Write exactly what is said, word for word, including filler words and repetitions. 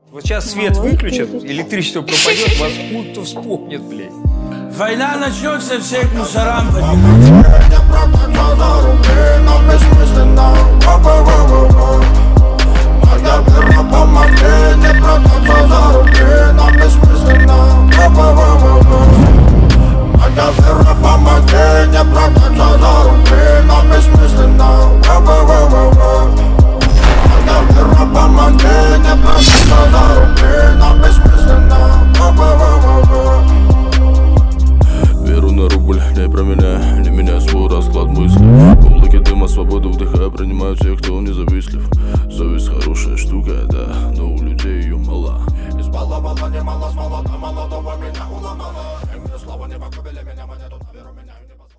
Вот сейчас свет выключат, электричество пропадет, вас кто вспомнит, блядь. Война начнется, всех мусорам поднимут. Веру на рубль, не про меня, не меня свой расклад мысли. В облаке дыма свободу вдыхая, принимаю тех, кто независтлив. Совесть хорошая штука, да, но у людей ее мало. Избаловала немало, с молода молодого меня уломала. Им слова не покобили меня.